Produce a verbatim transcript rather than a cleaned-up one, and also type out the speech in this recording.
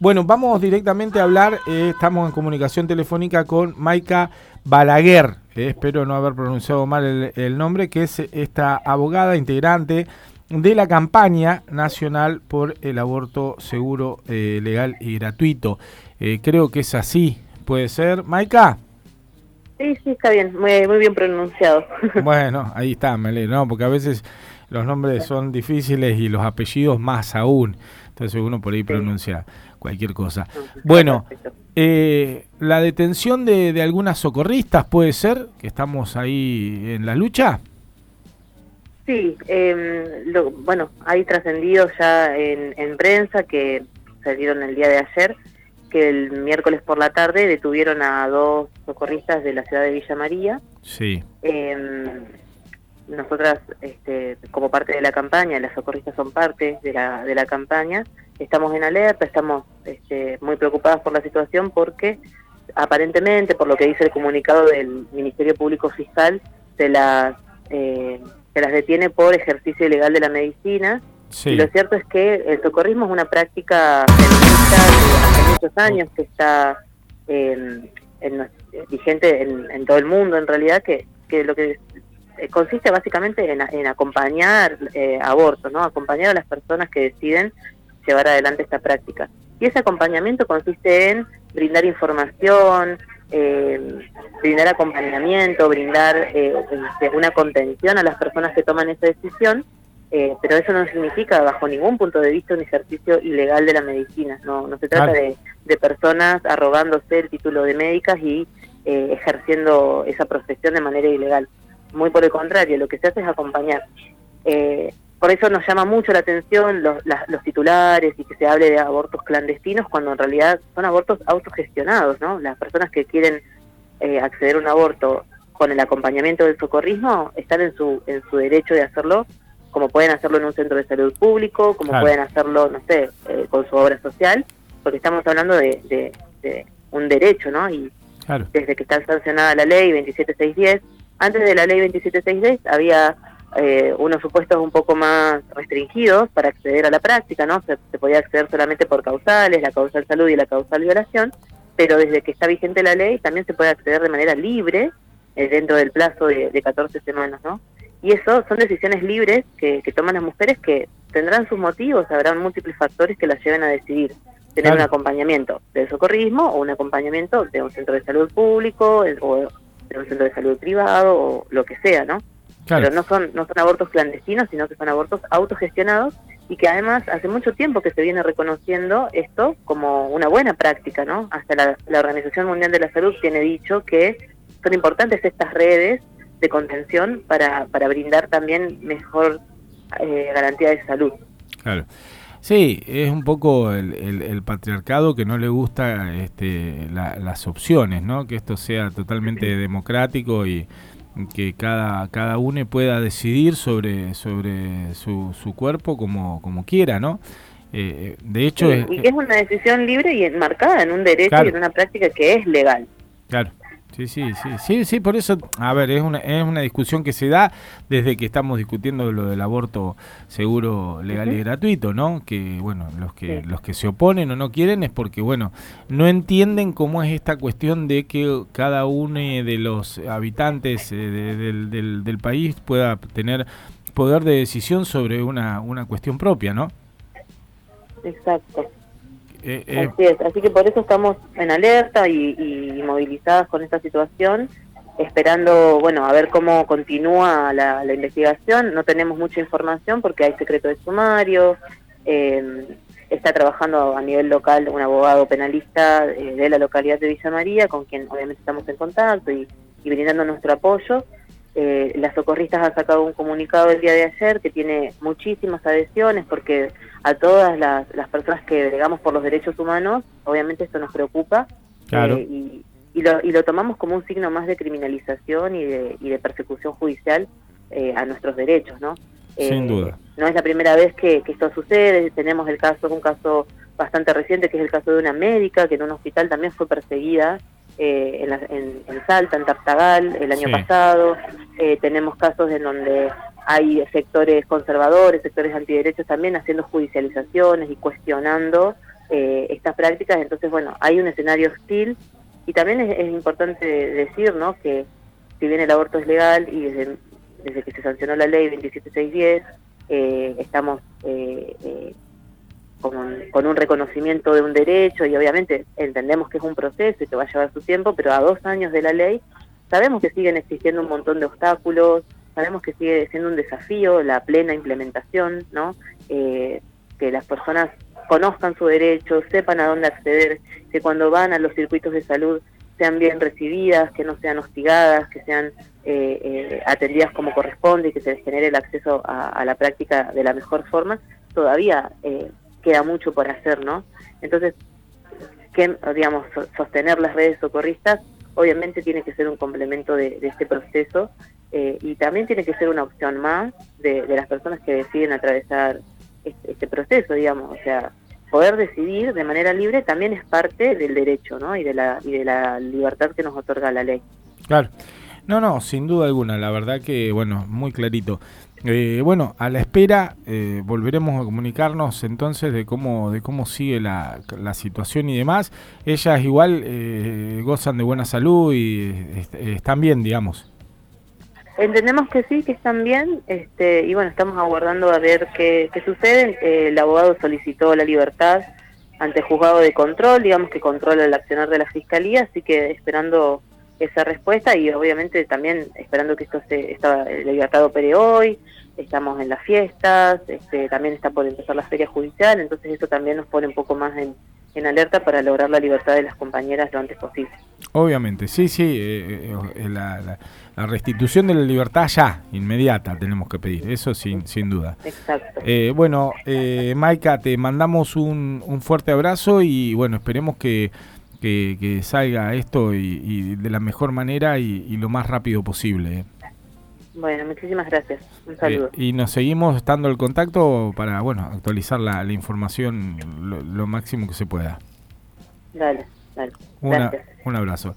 Bueno, vamos directamente a hablar, eh, estamos en comunicación telefónica con Maika Balaguer, eh, espero no haber pronunciado mal el, el nombre, que es esta abogada integrante de la campaña nacional por el aborto seguro, eh, legal y gratuito. Eh, creo que es así, ¿puede ser? Maika. Sí, sí, está bien, muy, muy bien pronunciado. Bueno, ahí está, me alegro, ¿no? Porque a veces los nombres son difíciles y los apellidos más aún, entonces uno por ahí pronuncia cualquier cosa. Bueno, eh, la detención de, de algunas socorristas, ¿puede ser? Que estamos ahí en la lucha. Sí, eh, lo, bueno, hay trascendido ya en, en prensa que salieron el día de ayer, que el miércoles por la tarde detuvieron a dos socorristas de la ciudad de Villa María. Sí. Eh, nosotras, este, como parte de la campaña, las socorristas son parte de la, de la campaña, estamos en alerta, estamos este, muy preocupadas por la situación porque aparentemente, por lo que dice el comunicado del Ministerio Público Fiscal, se las, eh, se las detiene por ejercicio ilegal de la medicina. Sí. Y lo cierto es que el socorrismo es una práctica feminista de hace muchos años que está eh, en, vigente en, en todo el mundo, en realidad, que, que lo que consiste básicamente en, en acompañar eh, abortos, ¿no? Acompañar a las personas que deciden llevar adelante esta práctica. Y ese acompañamiento consiste en brindar información, eh, brindar acompañamiento, brindar eh, una contención a las personas que toman esa decisión. Eh, pero eso no significa, bajo ningún punto de vista, un ejercicio ilegal de la medicina. No, no se trata claro. de, de personas arrogándose el título de médicas y eh, ejerciendo esa profesión de manera ilegal. Muy por el contrario, lo que se hace es acompañar. Eh, por eso nos llama mucho la atención los, la, los titulares y que se hable de abortos clandestinos, cuando en realidad son abortos autogestionados, ¿no? Las personas que quieren eh, acceder a un aborto con el acompañamiento del socorrismo están en su, en su derecho de hacerlo, como pueden hacerlo en un centro de salud público, como claro. pueden hacerlo, no sé, eh, con su obra social, porque estamos hablando de, de, de un derecho, ¿no? Y claro. desde que está sancionada la ley veintisiete mil seiscientos diez, antes de la ley veintisiete mil seiscientos diez había eh, unos supuestos un poco más restringidos para acceder a la práctica, ¿no? Se, se podía acceder solamente por causales, la causal salud y la causal violación, pero desde que está vigente la ley también se puede acceder de manera libre eh, dentro del plazo de, de catorce semanas, ¿no? Y eso son decisiones libres que, que toman las mujeres, que tendrán sus motivos, habrán múltiples factores que las lleven a decidir tener claro. un acompañamiento del socorrismo o un acompañamiento de un centro de salud público o de un centro de salud privado o lo que sea, ¿no? Claro. Pero no son, no son abortos clandestinos, sino que son abortos autogestionados y que además hace mucho tiempo que se viene reconociendo esto como una buena práctica, ¿no? Hasta la, la Organización Mundial de la Salud tiene dicho que son importantes estas redes de contención para, para brindar también mejor eh, garantía de salud. Claro. Sí, es un poco el, el, el patriarcado que no le gusta este, la, las opciones, ¿no? Que esto sea totalmente democrático y que cada cada uno pueda decidir sobre sobre su, su cuerpo como, como quiera, ¿no? Eh, de hecho... Sí, es, y que es una decisión libre y enmarcada en un derecho claro. y en una práctica que es legal. Claro. Sí, sí, sí, sí, sí, por eso, a ver, es una, es una discusión que se da desde que estamos discutiendo lo del aborto seguro, legal uh-huh. y gratuito, ¿no? Que, bueno, los que sí. los que se oponen o no quieren es porque, bueno, no entienden cómo es esta cuestión de que cada uno de los habitantes eh, de, del, del, del país pueda tener poder de decisión sobre una, una cuestión propia, ¿no? Exacto. Eh, eh. Así es, así que por eso estamos en alerta y, y movilizadas con esta situación, esperando, bueno, a ver cómo continúa la, la investigación. No tenemos mucha información porque hay secreto de sumario, eh, está trabajando a nivel local un abogado penalista eh, de la localidad de Villa María, con quien obviamente estamos en contacto y, y brindando nuestro apoyo. Eh, las socorristas han sacado un comunicado el día de ayer que tiene muchísimas adhesiones porque a todas las, las personas que bregamos por los derechos humanos, obviamente esto nos preocupa claro. eh, y, y, lo, y lo tomamos como un signo más de criminalización y de, y de persecución judicial eh, a nuestros derechos, ¿no? Sin eh, duda. No es la primera vez que, que esto sucede, tenemos el caso, un caso bastante reciente que es el caso de una médica que en un hospital también fue perseguida eh, en, la, en, en Salta, en Tartagal, el año sí. pasado. Eh, tenemos casos en donde hay sectores conservadores, sectores antiderechos también haciendo judicializaciones y cuestionando eh, estas prácticas. Entonces, bueno, hay un escenario hostil, y también es, es importante decir, ¿no?, que si bien el aborto es legal y desde, desde que se sancionó la ley veintisiete mil seiscientos diez, eh, estamos eh, eh, con, un, con un reconocimiento de un derecho, y obviamente entendemos que es un proceso y que va a llevar su tiempo, pero a dos años de la ley sabemos que siguen existiendo un montón de obstáculos, sabemos que sigue siendo un desafío la plena implementación, ¿no? Eh, que las personas conozcan su derecho, sepan a dónde acceder, que cuando van a los circuitos de salud sean bien recibidas, que no sean hostigadas, que sean eh, eh, atendidas como corresponde, y que se les genere el acceso a, a la práctica de la mejor forma. Todavía eh, queda mucho por hacer, ¿no? Entonces, que, digamos, so, sostener las redes socorristas obviamente tiene que ser un complemento de, de este proceso, eh, y también tiene que ser una opción más de, de las personas que deciden atravesar este, este proceso, digamos. O sea, poder decidir de manera libre también es parte del derecho, ¿no? Y de la, y de la libertad que nos otorga la ley. Claro. No, no, sin duda alguna, la verdad que, bueno, muy clarito. Eh, bueno, a la espera, eh, volveremos a comunicarnos entonces de cómo de cómo sigue la, la situación y demás. Ellas igual eh, gozan de buena salud y eh, están bien, digamos. Entendemos que sí, que están bien, este, y bueno, estamos aguardando a ver qué, qué sucede. Eh, el abogado solicitó la libertad ante el juzgado de control, digamos, que controla el accionar de la Fiscalía, así que esperando esa respuesta, y obviamente también esperando que esto se, esta, la libertad opere hoy. Estamos en las fiestas, este, también está por empezar la feria judicial, entonces eso también nos pone un poco más en, en alerta para lograr la libertad de las compañeras lo antes posible. Obviamente, sí, sí, eh, eh, la, la, la restitución de la libertad ya, inmediata, tenemos que pedir, eso sin, sin duda. Exacto. Eh, bueno, eh, Maika, te mandamos un, un fuerte abrazo y bueno, esperemos que, que, que salga esto y, y de la mejor manera y, y lo más rápido posible. Eh. Bueno, muchísimas gracias. Un saludo. Eh, y nos seguimos estando en contacto para, bueno, actualizar la, la información lo, lo máximo que se pueda. Dale, dale. Una, Gracias. un abrazo.